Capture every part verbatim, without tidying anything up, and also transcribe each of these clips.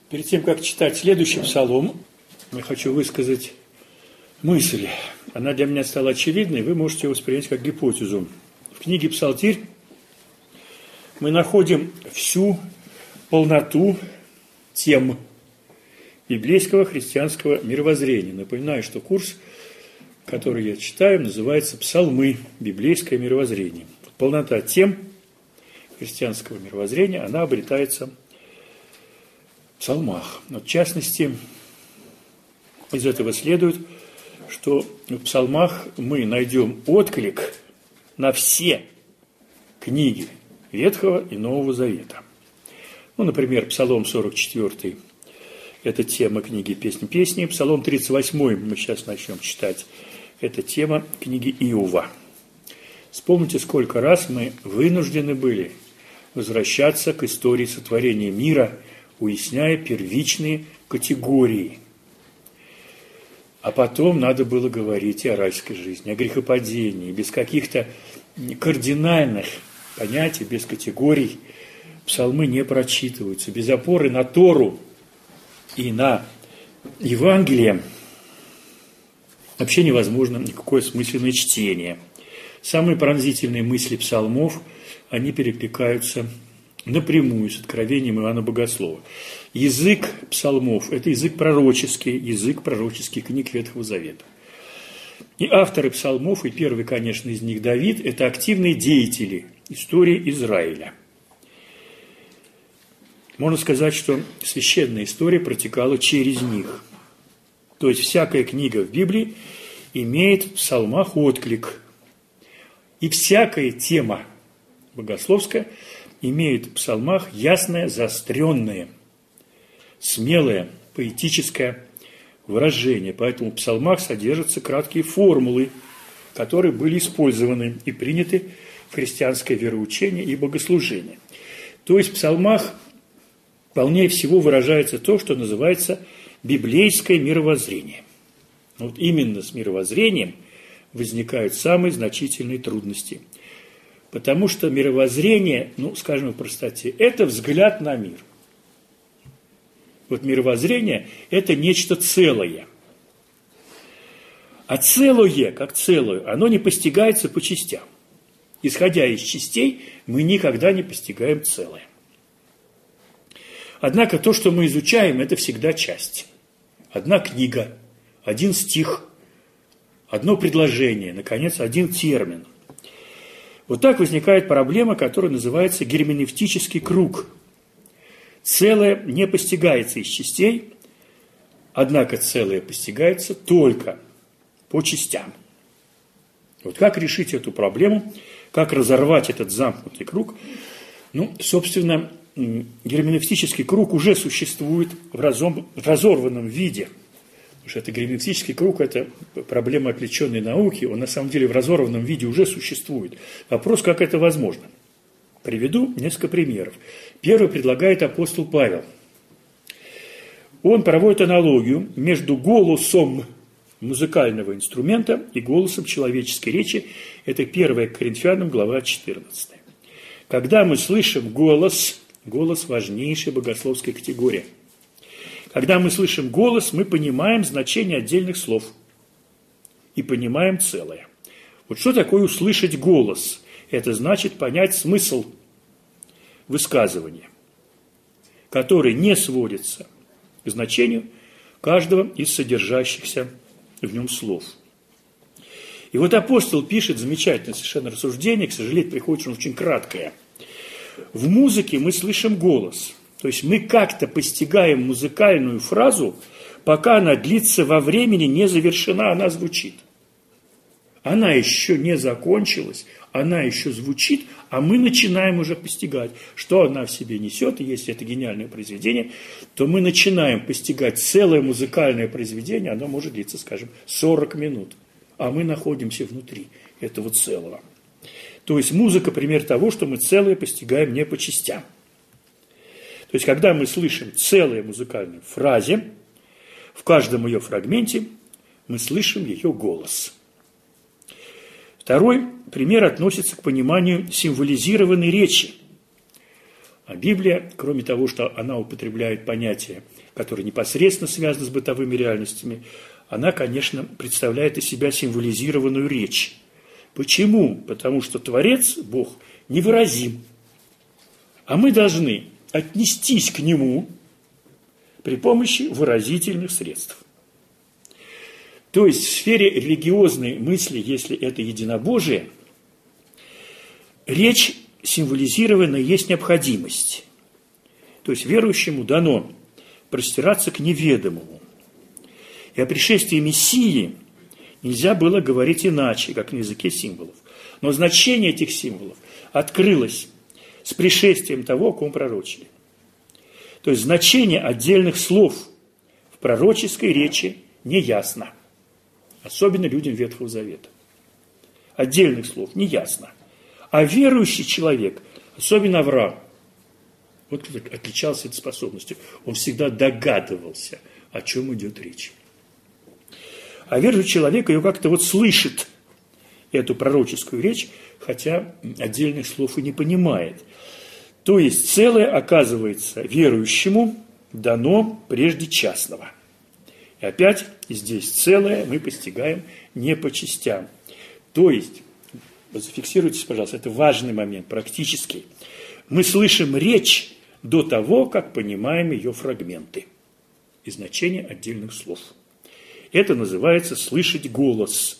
Перед тем, как читать следующий псалом, я хочу высказать мысль. Она для меня стала очевидной, вы можете ее воспринять как гипотезу. В книге «Псалтирь» мы находим всю полноту тем библейского христианского мировоззрения. Напоминаю, что курс, который я читаю, называется «Псалмы. Библейское мировоззрение». Полнота тем христианского мировоззрения, она обретается в псалмах. Но в частности, из этого следует, что в псалмах мы найдем отклик на все книги Ветхого и Нового Завета. Ну, например, Псалом сорок четвёртый – это тема книги «Песнь песни». Псалом тридцать восьмой мы сейчас начнем читать. Это тема книги Иова. Вспомните, сколько раз мы вынуждены были возвращаться к истории сотворения мира, уясняя первичные категории. А потом надо было говорить и о райской жизни, о грехопадении, без каких-то кардинальных понятий, без категорий псалмы не прочитываются. Без опоры на Тору и на Евангелие вообще невозможно никакое смысленное чтение. Самые пронзительные мысли псалмов, они перекликаются напрямую с откровением Иоанна Богослова. Язык псалмов – это язык пророческий, язык пророческих книг Ветхого Завета. И авторы псалмов, и первый, конечно, из них Давид, это активные деятели истории Израиля. Можно сказать, что священная история протекала через них. То есть всякая книга в Библии имеет в псалмах отклик. И всякая тема богословская имеет в псалмах ясное, заостренное, смелое, поэтическое выражение. Поэтому в псалмах содержатся краткие формулы, которые были использованы и приняты в христианское вероучение и богослужение. То есть в псалмах полнее всего выражается то, что называется библейское мировоззрение. Вот именно с мировоззрением возникают самые значительные трудности. Потому что мировоззрение, ну, скажем в простоте, это взгляд на мир. Вот мировоззрение – это нечто целое. А целое, как целое, оно не постигается по частям. Исходя из частей, мы никогда не постигаем целое. Однако то, что мы изучаем, это всегда часть. Одна книга, один стих, одно предложение, наконец, один термин. Вот так возникает проблема, которая называется герменевтический круг. Целое не постигается из частей, однако целое постигается только по частям. Вот как решить эту проблему, как разорвать этот замкнутый круг? Ну, собственно, герменевтический круг уже существует в разорванном виде. Потому что это герменевтический круг – это проблема отвлеченной науки, он на самом деле в разорванном виде уже существует. Вопрос, как это возможно. Приведу несколько примеров. Первый предлагает апостол Павел. Он проводит аналогию между голосом музыкального инструмента и голосом человеческой речи. Это первое Коринфянам, глава четырнадцатая. Когда мы слышим голос, голос – важнейшая богословская категория. Когда мы слышим голос, мы понимаем значение отдельных слов и понимаем целое. Вот что такое услышать голос? Это значит понять смысл высказывания, который не сводится к значению каждого из содержащихся в нем слов. И вот апостол пишет замечательное совершенно рассуждение, к сожалению, приходится очень краткое. В музыке мы слышим голос. То есть мы как-то постигаем музыкальную фразу, пока она длится во времени, не завершена, она звучит. Она еще не закончилась, она еще звучит, а мы начинаем уже постигать, что она в себе несет. И если это гениальное произведение, то мы начинаем постигать целое музыкальное произведение, оно может длиться, скажем, сорок минут. А мы находимся внутри этого целого. То есть музыка – пример того, что мы целое постигаем не по частям. То есть, когда мы слышим целую музыкальную фразе, в каждом ее фрагменте мы слышим ее голос. Второй пример относится к пониманию символизированной речи. А Библия, кроме того, что она употребляет понятия, которые непосредственно связаны с бытовыми реальностями, она, конечно, представляет из себя символизированную речь. Почему? Потому что Творец, Бог, невыразим. А мы должны отнестись к Нему при помощи выразительных средств. То есть в сфере религиозной мысли, если это единобожие, речь символизированная есть необходимость. То есть верующему дано простираться к неведомому. И о пришествии Мессии нельзя было говорить иначе, как на языке символов. Но значение этих символов открылось с пришествием того, о ком пророчили. То есть значение отдельных слов в пророческой речи неясно. Особенно людям Ветхого Завета. Отдельных слов неясно. А верующий человек, особенно Авраам, вот отличался этой способностью. Он всегда догадывался, о чем идет речь. А верующий человек ее как-то вот слышит, эту пророческую речь, хотя отдельных слов и не понимает. То есть целое, оказывается, верующему дано прежде частного. И опять здесь целое мы постигаем не по частям. То есть, зафиксируйтесь, пожалуйста, это важный момент, практический. Мы слышим речь до того, как понимаем ее фрагменты и значение отдельных слов. Это называется слышать голос.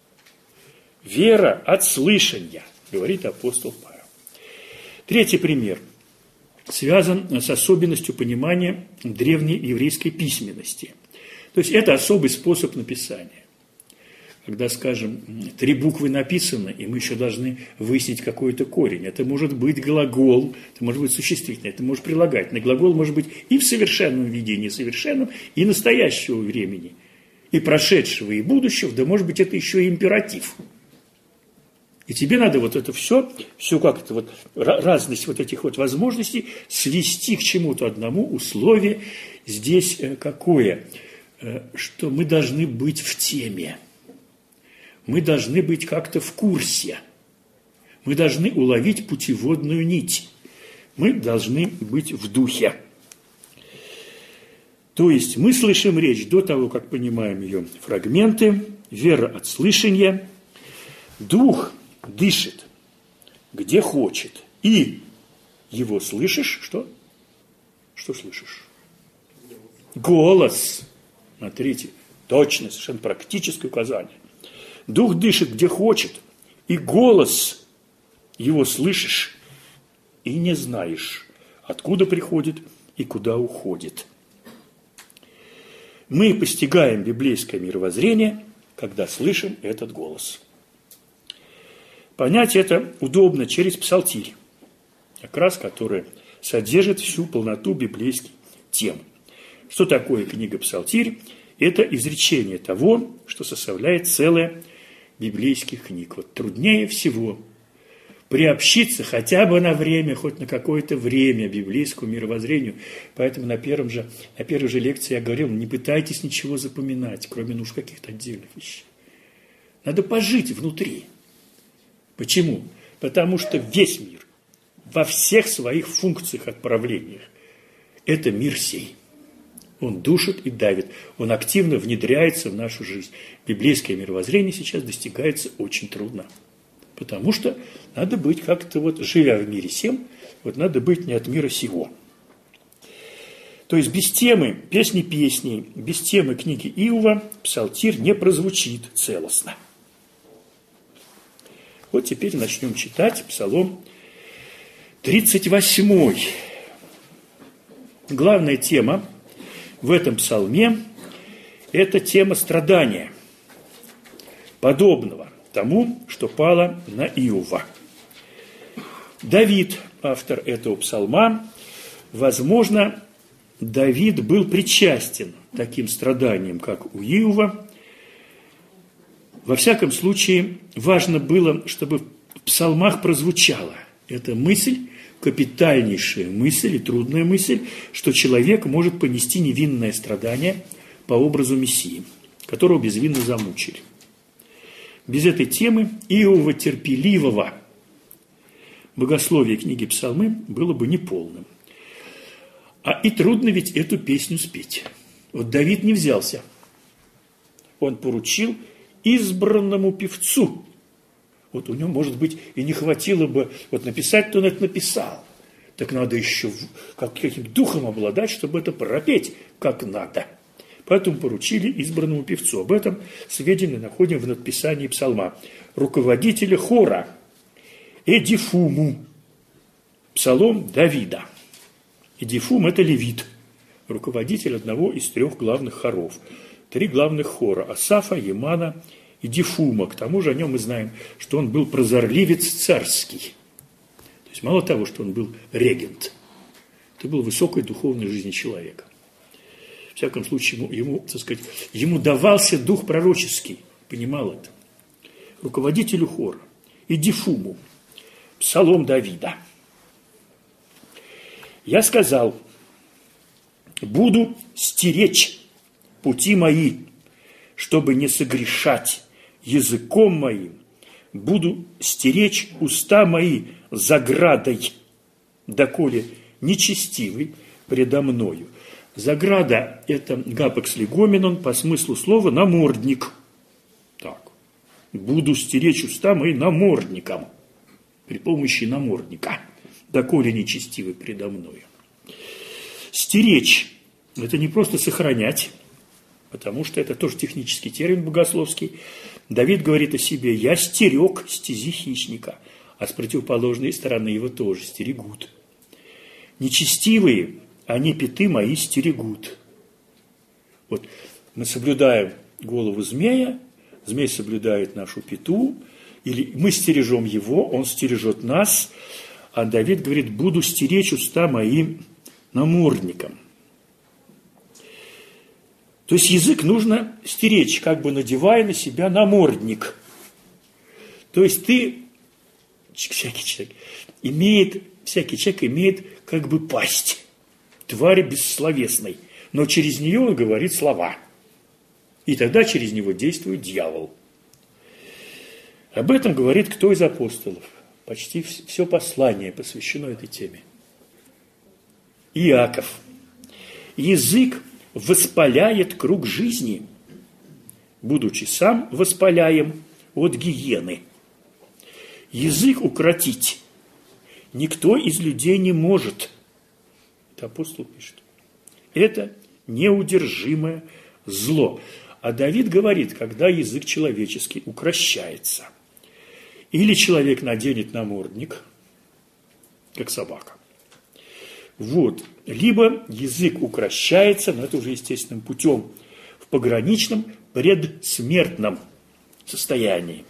Вера от слышания, говорит апостол Павел. Третий пример связан с особенностью понимания древней еврейской письменности. То есть это особый способ написания. Когда, скажем, три буквы написаны, и мы еще должны выяснить какой-то корень. Это может быть глагол, это может быть существительное, это может прилагательное. Глагол может быть и в совершенном виде, и несовершенном, и настоящего времени, и прошедшего, и будущего, да может быть это еще и императив. И тебе надо вот это все, все как-то вот, разность вот этих вот возможностей свести к чему-то одному. Условие здесь какое? Что мы должны быть в теме. Мы должны быть как-то в курсе. Мы должны уловить путеводную нить. Мы должны быть в духе. То есть мы слышим речь до того, как понимаем ее фрагменты. Вера от слышания. Дух дышит, где хочет. И его слышишь, что? Что слышишь? Голос. Смотрите, точно, совершенно практическое указание. Дух дышит, где хочет, и голос его слышишь, и не знаешь, откуда приходит и куда уходит. Мы постигаем библейское мировоззрение, когда слышим этот голос. Понять это удобно через псалтирь, как раз который содержит всю полноту библейских тем. Что такое книга «Псалтирь»? Это изречение того, что составляет целое библейских книг. Вот труднее всего приобщиться хотя бы на время, хоть на какое-то время библейскому мировоззрению. Поэтому на, первом же, на первой же лекции я говорил, не пытайтесь ничего запоминать, кроме ну, каких-то отдельных вещей. Надо пожить внутри. Почему? Потому что весь мир во всех своих функциях, отправлениях – это мир сей. Он душит и давит, он активно внедряется в нашу жизнь. Библейское мировоззрение сейчас достигается очень трудно. Потому что надо быть как-то вот, живя в мире сем, вот надо быть не от мира сего. То есть без темы песни песней, без темы книги Иова псалтирь не прозвучит целостно. Вот теперь начнем читать Псалом тридцать восьмой. Главная тема в этом псалме – это тема страдания, подобного тому, что пало на Иова. Давид, автор этого псалма, возможно, Давид был причастен к таким страданиям, как у Иова. Во всяком случае, важно было, чтобы в псалмах прозвучала эта мысль, капитальнейшая мысль и трудная мысль, что человек может понести невинное страдание по образу Мессии, которого безвинно замучили. Без этой темы Иова терпеливого богословие книги Псалмы было бы неполным. А и трудно ведь эту песню спеть. Вот Давид не взялся. Он поручил избранному певцу. Вот у него, может быть, и не хватило бы, вот написать-то он это написал. Так надо еще каким духом обладать, чтобы это пропеть как надо. Поэтому поручили избранному певцу. Об этом сведения находим в надписании псалма. Руководителя хора Эдифуму. Псалом Давида. Эдифум – это левит, руководитель одного из трех главных хоров. Три главных хора – Асафа, Емана и Дифума. К тому же о нем мы знаем, что он был прозорливец царский. То есть мало того, что он был регент, это был высокой духовной жизни человека. В всяком случае, ему, ему, так сказать, ему давался дух пророческий, понимал это. Руководителю хора и Дифуму, псалом Давида. Я сказал, буду стеречь пути мои, чтобы не согрешать языком моим, буду стеречь уста мои заградой, доколе нечестивый предо мною. Заграда – это гапекс легоменон, по смыслу слова намордник. Так, буду стеречь уста мои намордником, при помощи намордника, доколе нечестивый предо мною. Стеречь – это не просто сохранять, потому что это тоже технический термин богословский. Давид говорит о себе: «Я стерег стези хищника», а с противоположной стороны его тоже стерегут. Нечестивые, они пяты мои стерегут. Вот мы соблюдаем голову змея, змей соблюдает нашу пяту, или мы стережем его, он стережет нас, а Давид говорит: буду стеречь уста мои намордником. То есть язык нужно стеречь, как бы надевая на себя намордник. То есть ты, всякий человек, имеет, всякий человек имеет как бы пасть, твари бессловесной, но через нее он говорит слова. И тогда через него действует дьявол. Об этом говорит кто из апостолов? Почти все послание посвящено этой теме. Иаков. Язык воспаляет круг жизни, будучи сам воспаляем от гиены. Язык укротить никто из людей не может. Это апостол пишет. Это неудержимое зло. А Давид говорит, когда язык человеческий укрощается. Или человек наденет намордник, как собака. Вот. Либо язык укрощается, но это уже естественным путем, в пограничном предсмертном состоянии.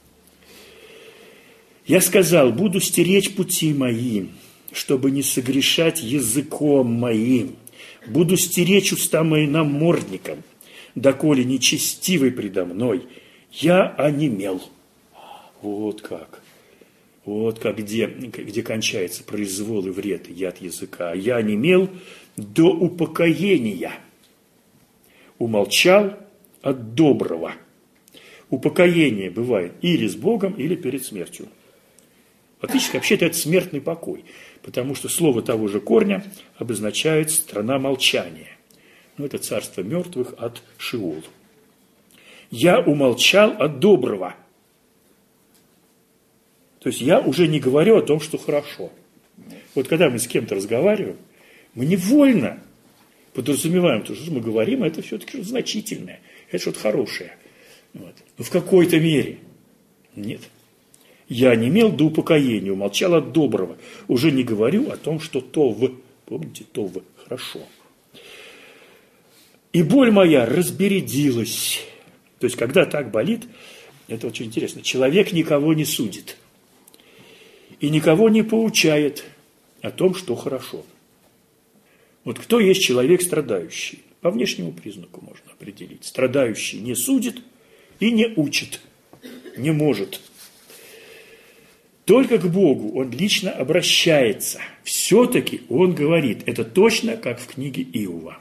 Я сказал, буду стеречь пути мои, чтобы не согрешать языком моим. Буду стеречь уста мои намордником, доколе нечестивый предо мной, я онемел. Вот как. Вот как, где, где кончается произвол и вред, и яд языка. Я онемел до упокоения. Умолчал от доброго. Упокоение бывает или с Богом, или перед смертью. Фактически, вообще-то, это смертный покой, потому что слово того же корня обозначает страна молчания. Ну, это царство мертвых от Шиол. Я умолчал от доброго. То есть я уже не говорю о том, что хорошо. Вот когда мы с кем-то разговариваем, мы невольно подразумеваем, то, что мы говорим, это все-таки что-то значительное, это что-то хорошее. Вот. Но в какой-то мере. Нет. Я не имел до упокоения, умолчал от доброго. Уже не говорю о том, что тов. Помните, тов хорошо. И боль моя разбередилась. То есть, когда так болит, это очень интересно, человек никого не судит. И никого не поучает о том, что хорошо. Вот кто есть человек страдающий? По внешнему признаку можно определить. Страдающий не судит и не учит, не может. Только к Богу он лично обращается. Все-таки он говорит, это точно как в книге Иова.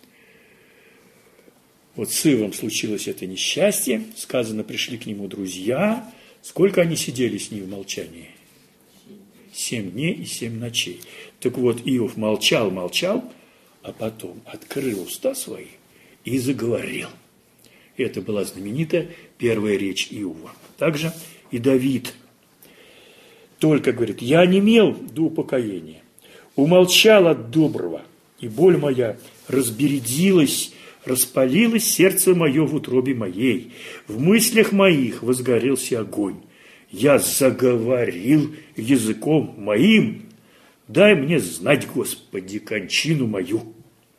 Вот с Иовом случилось это несчастье, сказано, пришли к нему друзья. Сколько они сидели с ним в молчании? семь дней и семь ночей. Так вот, Иов молчал, молчал, а потом открыл уста свои и заговорил. Это была знаменитая первая речь Иова. Также и Давид только говорит: «Я онемел до упокоения, умолчал от доброго, и боль моя разбередилась, распалилось сердце мое в утробе моей, в мыслях моих возгорелся огонь. Я заговорил языком моим, дай мне знать, Господи, кончину мою,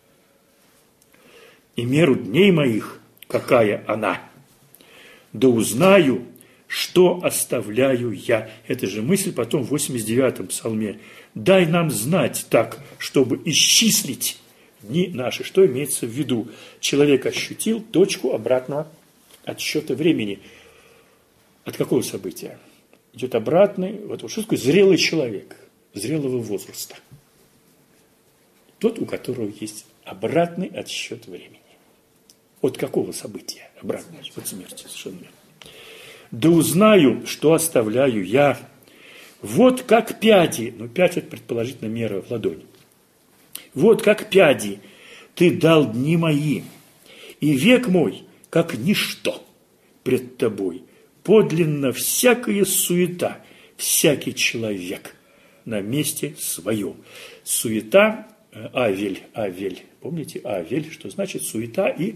и меру дней моих, какая она, да узнаю, что оставляю я». Это же мысль потом в восемьдесят девятом псалме. «Дай нам знать так, чтобы исчислить дни наши». Что имеется в виду? Человек ощутил точку обратного отсчета времени. От какого события? Идет обратный, вот что такое зрелый человек, зрелого возраста. Тот, у которого есть обратный отсчет времени. От какого события? Обратный от смерти, совершенно верно. «Да узнаю, что оставляю я. Вот как пяди», ну пять это предположительно мера в ладони. «Вот как пяди ты дал дни мои, и век мой, как ничто пред тобой. Подлинно всякая суета, всякий человек на месте своем». Суета, авель, авель. Помните, авель, что значит суета и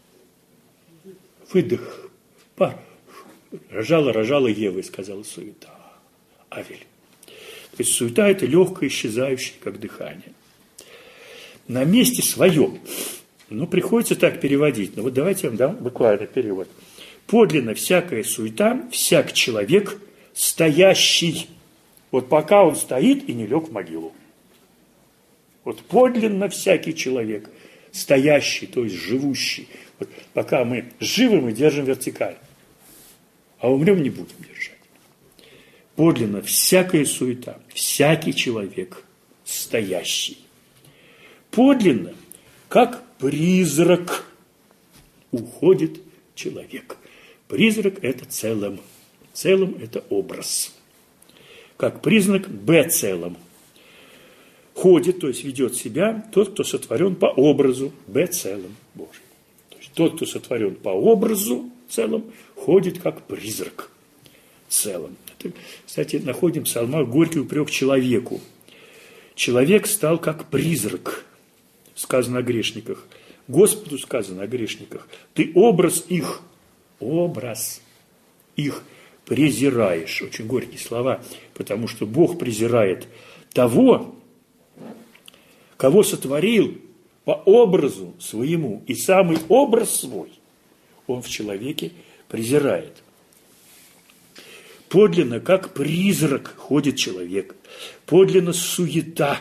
выдох, пар. Рожала, рожала Ева, и сказала суета. Авель. То есть суета – это легкое, исчезающее, как дыхание. На месте своем. Ну, приходится так переводить. Но вот давайте я вам дам буквально перевод. Подлинно всякая суета, всяк человек, стоящий. Вот пока он стоит и не лег в могилу. Вот подлинно всякий человек, стоящий, то есть живущий. Вот пока мы живы, мы держим вертикаль. А умрем, не будем держать. Подлинно всякая суета, всякий человек стоящий. Подлинно, как призрак, уходит человек. Призрак – это целым. Целым – это образ. Как признак Б целым. Ходит, то есть ведет себя тот, кто сотворен по образу Б целым Божьим. То есть тот, кто сотворен по образу целым, ходит как призрак целым. Это, кстати, находим в псалмах горький упрек человеку. Человек стал как призрак, сказано о грешниках. Господу сказано о грешниках. Ты образ их, образ их презираешь. Очень горькие слова, потому что Бог презирает того, кого сотворил по образу своему, и самый образ свой он в человеке презирает. Подлинно, как призрак, ходит человек. Подлинно суета.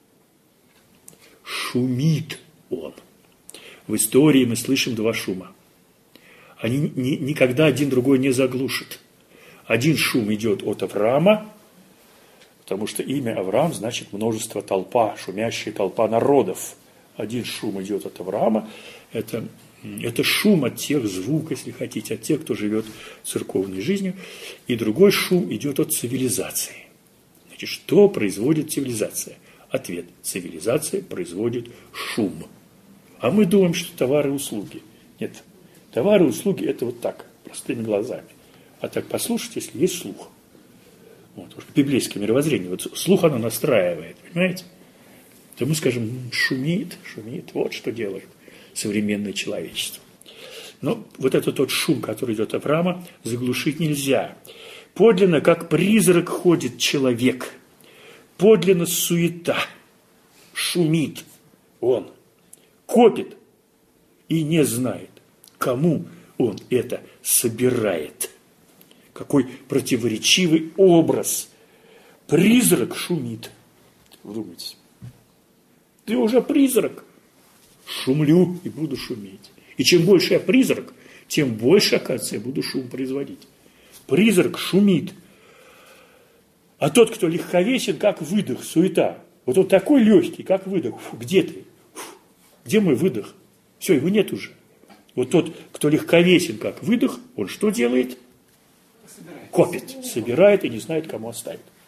Шумит он. В истории мы слышим два шума. Они ни, никогда один другой не заглушат. Один шум идет от Авраама, потому что имя Авраам значит множество, толпа, шумящая толпа народов. Один шум идет от Авраама, это, это шум от тех звуков, если хотите, от тех, кто живет церковной жизнью. И другой шум идет от цивилизации. Значит, что производит цивилизация? Ответ. Цивилизация производит шум. А мы думаем, что товары и услуги. Нет, товары и услуги – это вот так, простыми глазами. А так послушать, если есть слух. Вот, библейское мировоззрение. Вот слух оно настраивает, понимаете? То мы скажем, шумит, шумит. Вот что делает современное человечество. Но вот этот тот шум, который идет от Авраама, заглушить нельзя. Подлинно, как призрак, ходит человек. Подлинно суета. Шумит он. Копит и не знает, кому он это собирает. Какой противоречивый образ. Призрак шумит. Вдумайтесь. Ты уже призрак. Шумлю и буду шуметь. И чем больше я призрак, тем больше, оказывается, я буду шум производить. Призрак шумит. А тот, кто легковесен, как выдох, суета. Вот он такой легкий, как выдох. Фу, где ты? Фу, где мой выдох? Все, его нет уже. Вот тот, кто легковесен, как выдох, он что делает? Копит, собирает и не знает, кому оставить.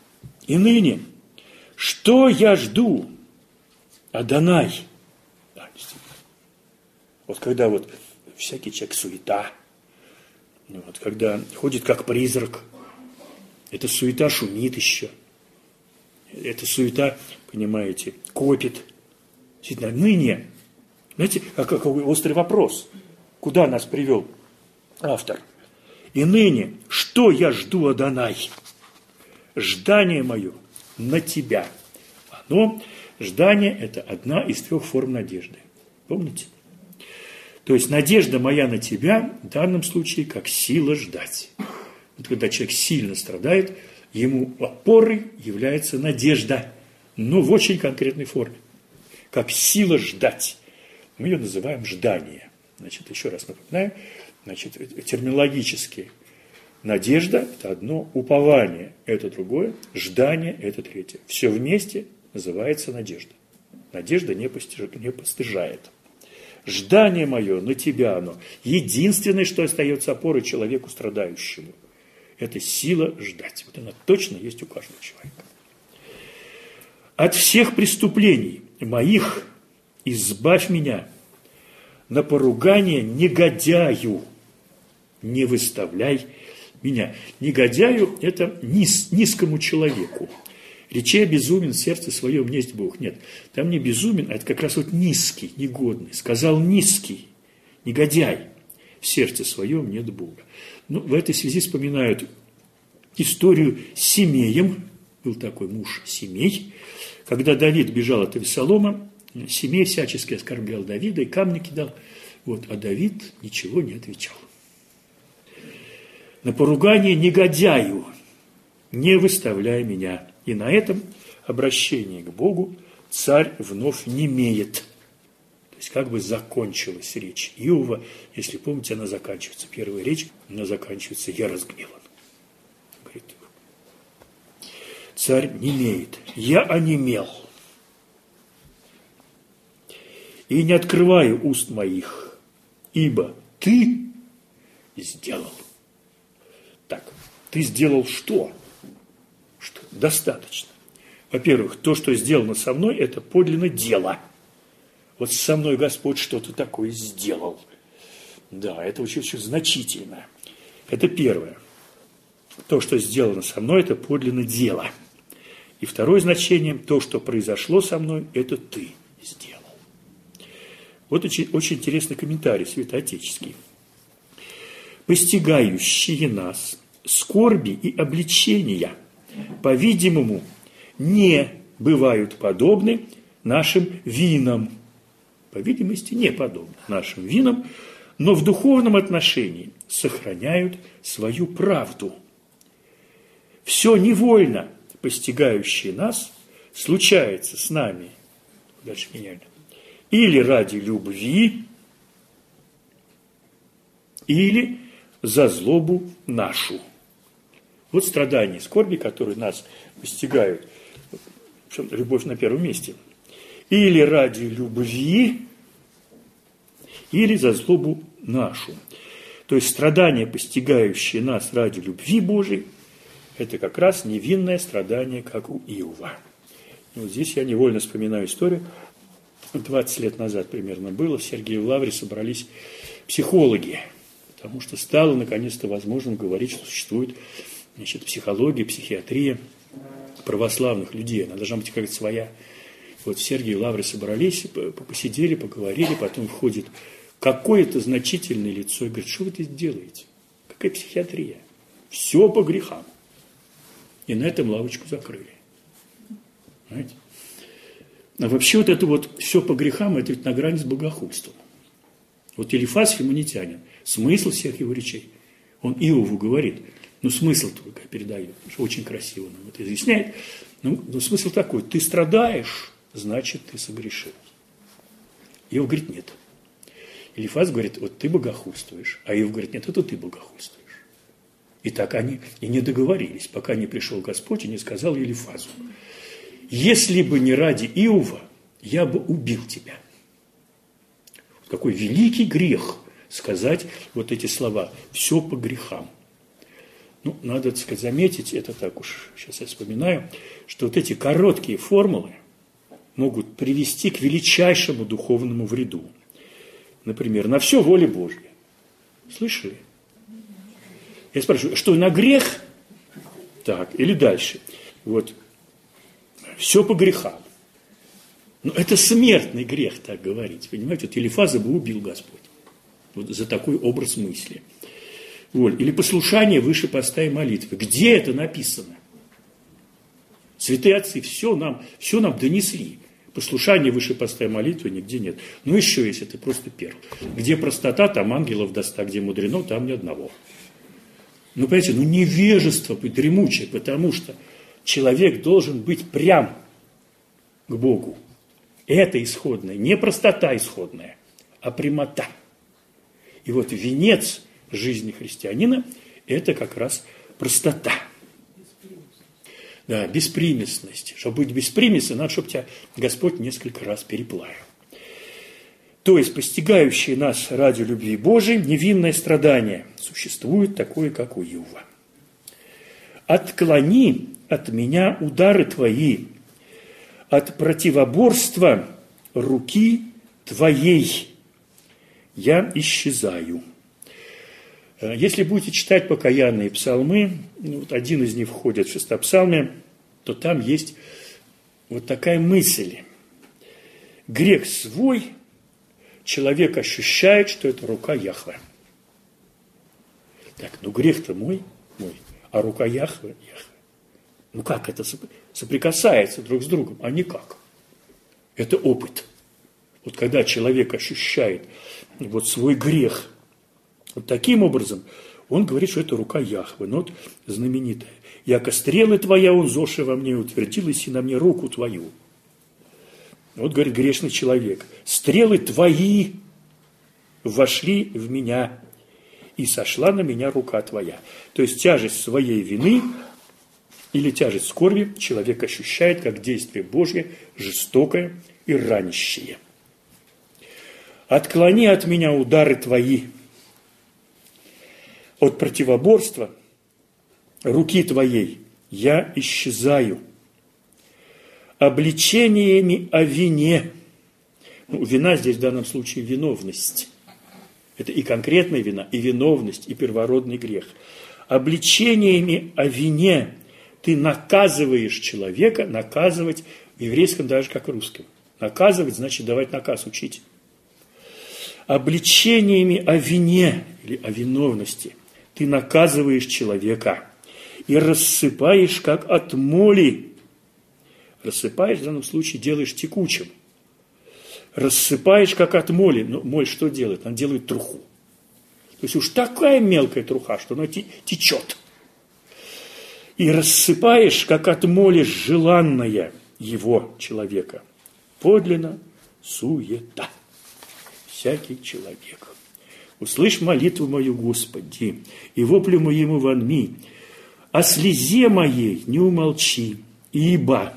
И ныне, что я жду, Адонай? Да, вот когда вот всякий человек суета, вот, когда ходит как призрак, эта суета шумит еще, эта суета, понимаете, копит. Действительно, ныне, знаете, какой острый вопрос, куда нас привел автор. И ныне, что я жду, Адонай? Ждание мое на тебя. Оно, ждание, это одна из трех форм надежды. Помните? То есть надежда моя на тебя в данном случае как сила ждать. Вот когда человек сильно страдает, ему опорой является надежда, но в очень конкретной форме. Как сила ждать. Мы ее называем ждание. Значит, еще раз напоминаю, значит, терминологически надежда – это одно, упование – это другое, ждание – это третье. Все вместе называется надежда. Надежда не постижает, не постижает. Ждание мое на тебя оно. Единственное, что остается опорой человеку страдающему, это сила ждать. Вот она точно есть у каждого человека. От всех преступлений моих избавь меня, на поругание негодяю не выставляй меня. Негодяю – это низ, низкому человеку. Речей безумен в сердце своем есть Бог. Нет, там не безумен, а это как раз вот низкий, негодный. Сказал низкий, негодяй, в сердце своем нет Бога. Ну, в этой связи вспоминают историю с Семеем. Был такой муж Семей. Когда Давид бежал от Авесолома, Семей всячески оскорблял Давида и камни кидал. Вот, а Давид ничего не отвечал. На поругание негодяю не выставляй меня. И на этом обращение к Богу царь вновь немеет. То есть как бы закончилась речь Иова. Если помните, она заканчивается. Первая речь, она заканчивается «я разгневан». Говорит, царь немеет. Я онемел. И не открываю уст моих, ибо ты сделал. Так, ты сделал что? Что? Достаточно. Во-первых, то, что сделано со мной, это подлинно дело. Вот со мной Господь что-то такое сделал. Да, это очень-очень значительно. Это первое. То, что сделано со мной, это подлинно дело. И второе значение, то, что произошло со мной, это ты сделал. Вот очень, очень интересный комментарий святоотеческий. Постигающие нас скорби и обличения, по-видимому, не бывают подобны нашим винам. По видимости, не подобны нашим винам, но в духовном отношении сохраняют свою правду. Все невольно постигающее нас случается с нами. Дальше гениально. Или ради любви, или за злобу нашу. Вот страдания и скорби, которые нас постигают, любовь на первом месте. Или ради любви, или за злобу нашу. То есть страдания, постигающие нас ради любви Божией, это как раз невинное страдание, как у Иова. И вот здесь я невольно вспоминаю историю. двадцать лет назад примерно было, в Сергиевой Лавре собрались психологи, потому что стало наконец-то возможным говорить, что существует, значит, психология, психиатрия православных людей, она должна быть как-то своя. Вот в Сергиевой Лавре собрались, посидели, поговорили, потом входит какое-то значительное лицо и говорит, что вы здесь делаете? Какая психиатрия? Все по грехам. И на этом лавочку закрыли. Понимаете? А вообще вот это вот все по грехам, это ведь на грани с богохульством. Вот Элифаз Фимонитянин, смысл всех его речей, он Иову говорит, ну смысл только передает, очень красиво нам это изъясняет, ну, ну смысл такой, ты страдаешь, значит ты согрешил. Иов говорит, нет. Элифаз говорит, вот ты богохульствуешь, а Иов говорит, нет, это ты богохульствуешь. И так они и не договорились, пока не пришел Господь и не сказал Элифазу, если бы не ради Иова, я бы убил тебя. Какой великий грех сказать вот эти слова. Все по грехам. Ну, Ну, надо, так сказать, заметить, это так уж, сейчас я вспоминаю, что вот эти короткие формулы могут привести к величайшему духовному вреду. Например, на все воля Божья. Слышали? Я спрашиваю, что на грех? Так, или дальше. Вот. Все по грехам. Но это смертный грех, так говорить. Понимаете, вот Элифаза бы убил Господь. Вот за такой образ мысли. Вот. Или послушание выше поста и молитвы. Где это написано? Святые отцы все нам, все нам донесли. Послушание выше поста и молитвы нигде нет. Ну еще есть, это просто перл. Где простота, там ангелов доста, где мудрено, там ни одного. Ну, понимаете, ну невежество дремучее, потому что человек должен быть прям к Богу. Это исходное, не простота исходная, а прямота. И вот венец жизни христианина – это как раз простота. Да, беспримесность. Чтобы быть беспримесным, надо, чтобы тебя Господь несколько раз переплавил. То есть, постигающее нас ради любви Божией, невинное страдание существует такое, как у Иова. «Отклони от меня удары твои, от противоборства руки твоей я исчезаю». Если будете читать покаянные псалмы, ну, вот один из них входит в шестопсалме, то там есть вот такая мысль. Грех свой человек ощущает, что это рука Яхве. Так, ну грех-то мой, мой, а рука Яхве, Яхве. Ну как это соприкасается друг с другом? А никак. Это опыт. Вот когда человек ощущает вот свой грех, вот таким образом он говорит, что это рука Яхве. Ну вот знаменитая. «Яко стрелы твоя, он зоши во мне, утвердилась и на мне руку твою». Вот говорит грешный человек. «Стрелы твои вошли в меня, и сошла на меня рука твоя». То есть тяжесть своей вины или тяжесть скорби человек ощущает как действие Божье, жестокое и ранящее. «Отклони от меня удары твои, от противоборства руки твоей я исчезаю. Обличениями о вине». Ну, вина здесь в данном случае виновность. Это и конкретная вина, и виновность, и первородный грех. Обличениями о вине ты наказываешь человека, наказывать в еврейском даже как в русском. Наказывать значит давать наказ, учить. Обличениями о вине или о виновности ты наказываешь человека и рассыпаешь, как от моли. Рассыпаешь, в данном случае делаешь текучим. Рассыпаешь, как от моли. Но моль что делает? Она делает труху. То есть уж такая мелкая труха, что она течет. И рассыпаешь, как от моли, желанное его человека. Подлинно суета. Всякий человек. Услышь молитву мою, Господи, и воплю моему вонми. О слезе моей не умолчи, ибо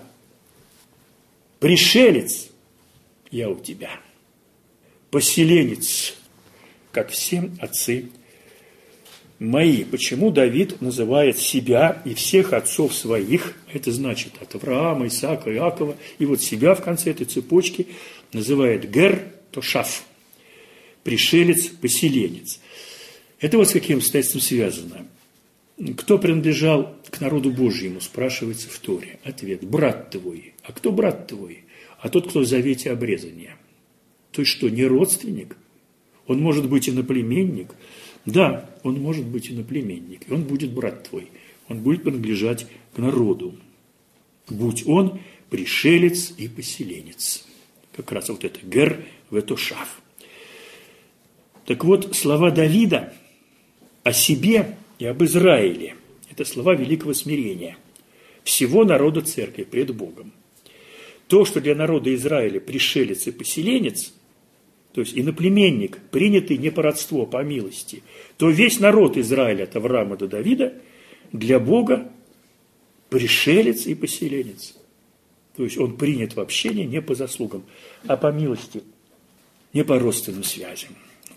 пришелец я у тебя, поселенец, как все отцы мои. Почему Давид называет себя и всех отцов своих, это значит от Авраама, Исаака, Иакова, и вот себя в конце этой цепочки называет Гер Тошав, пришелец, поселенец. Это вот с каким обстоятельством связано. Кто принадлежал к народу Божьему, спрашивается в Торе. Ответ: брат твой. А кто брат твой? А тот, кто в завете обрезания. То есть что, не родственник? Он может быть иноплеменник? Да, он может быть иноплеменник. И он будет брат твой. Он будет принадлежать к народу. Будь он пришелец и поселенец. Как раз вот это Гер Ветошав. Так вот, слова Давида о себе и об Израиле – это слова великого смирения всего народа церкви пред Богом. То, что для народа Израиля пришелец и поселенец, то есть иноплеменник, принятый не по родству, а по милости, то весь народ Израиля от Авраама до Давида для Бога пришелец и поселенец. То есть он принят в общение не по заслугам, а по милости, не по родственным связям.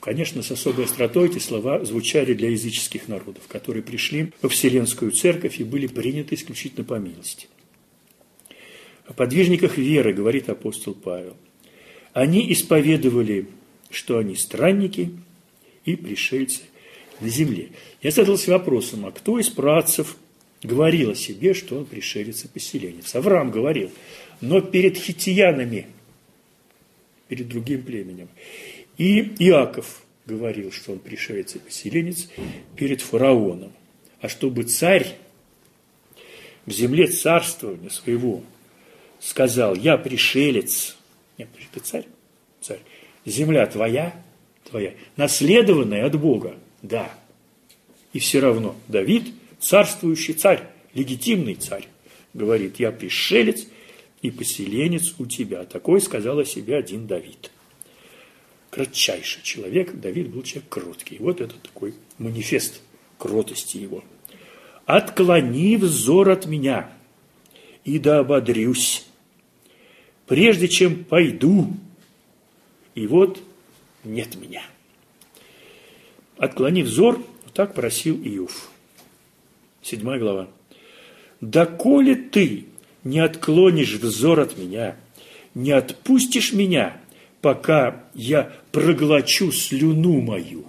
Конечно, с особой остротой эти слова звучали для языческих народов, которые пришли во Вселенскую Церковь и были приняты исключительно по милости. О подвижниках веры говорит апостол Павел. Они исповедовали, что они странники и пришельцы на земле. Я задался вопросом, а кто из працев говорил о себе, что он пришелец и поселенец? Авраам говорил, но перед хиттеянами, перед другим племенем. И Иаков говорил, что он пришелец и поселенец перед фараоном. А чтобы царь в земле царствования своего сказал, я пришелец, нет, ты царь, царь, земля твоя, твоя, наследованная от Бога, да. И все равно Давид, царствующий царь, легитимный царь, говорит, я пришелец и поселенец у тебя. Такой сказал о себе один Давид. Кратчайший человек, Давид был человек кроткий. Вот это такой манифест кротости его. «Отклони взор от меня, и да ободрюсь, прежде чем пойду, и вот нет меня». «Отклони взор», так просил Иов. Седьмая глава. «Доколе ты не отклонишь взор от меня, не отпустишь меня, пока я проглочу слюну мою».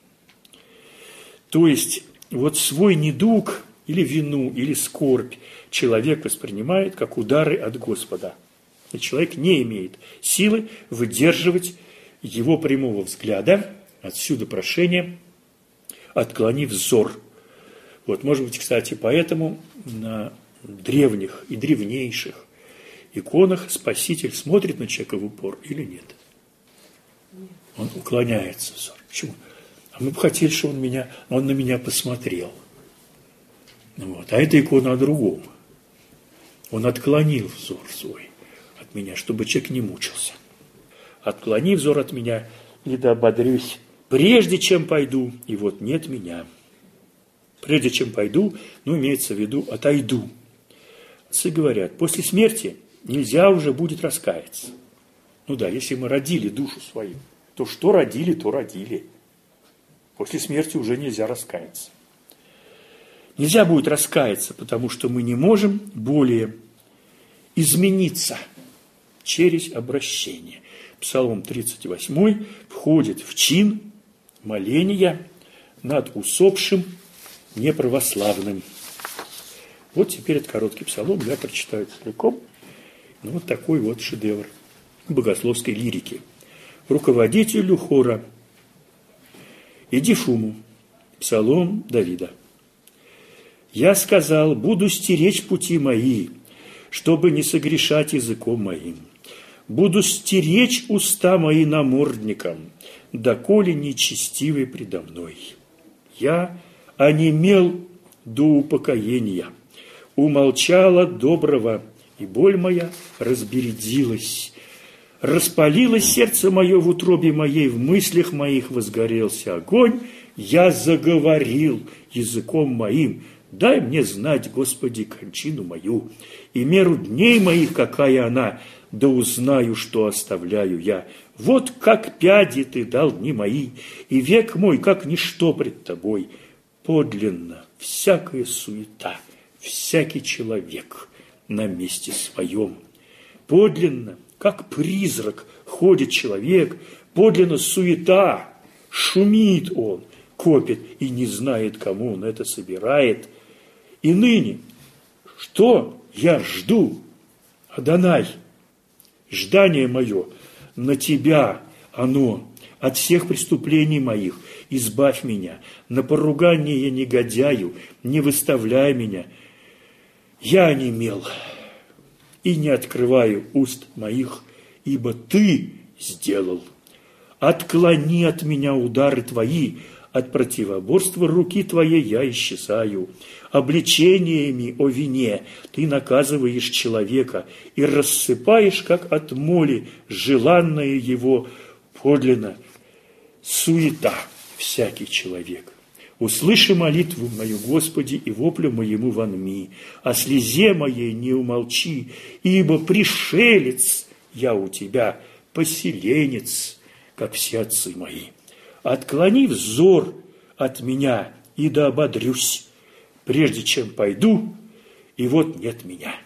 То есть, вот свой недуг или вину, или скорбь человек воспринимает как удары от Господа. И человек не имеет силы выдерживать его прямого взгляда, отсюда прошение «отклони взор». Вот, может быть, кстати, поэтому на древних и древнейших иконах Спаситель смотрит на человека в упор или нет? Он уклоняется взор. Почему? А мы бы хотели, чтобы он, меня, он на меня посмотрел. Вот. А эта икона о другом. Он отклонил взор свой от меня, чтобы человек не мучился. «Отклони взор от меня, и да ободрюсь, прежде чем пойду, и вот нет меня». Прежде чем пойду, ну, имеется в виду, отойду. Отцы говорят, после смерти нельзя уже будет раскаяться. Ну да, если мы родили душу свою, то что родили, то родили. После смерти уже нельзя раскаяться. Нельзя будет раскаяться, потому что мы не можем более измениться через обращение. Псалом тридцать восемь входит в чин моления над усопшим неправославным. Вот теперь этот короткий псалом я прочитаю целиком. Ну, вот такой вот шедевр богословской лирики. Руководителю хора «Иди шуму», псалом Давида. «Я сказал, буду стеречь пути мои, чтобы не согрешать языком моим. Буду стеречь уста мои намордником, доколе нечестивый предо мной. Я онемел до упокоения, умолчала доброго, и боль моя разбередилась. Распалилось сердце мое в утробе моей, в мыслях моих возгорелся огонь. Я заговорил языком моим, дай мне знать, Господи, кончину мою, и меру дней моих, какая она, да узнаю, что оставляю я. Вот как пяди ты дал дни мои, и век мой, как ничто пред тобой. Подлинно всякая суета, всякий человек на месте своем. Подлинно, как призрак, ходит человек, подлинно суета, шумит он, копит и не знает, кому он это собирает. И ныне, что я жду, Адонай? Ждание мое на тебя, оно, от всех преступлений моих, избавь меня, на поругание негодяю, не выставляй меня. Я онемел и не открываю уст моих, ибо ты сделал. Отклони от меня удары твои, от противоборства руки твоей я исчезаю. Обличениями о вине ты наказываешь человека и рассыпаешь, как от моли, желанное его подлинно. Суета всякий человек. Услыши молитву мою, Господи, и воплю моему вонми. О слезе моей не умолчи, ибо пришелец я у тебя, поселенец, как все отцы мои. Отклони взор от меня, и да ободрюсь, прежде чем пойду, и вот нет меня.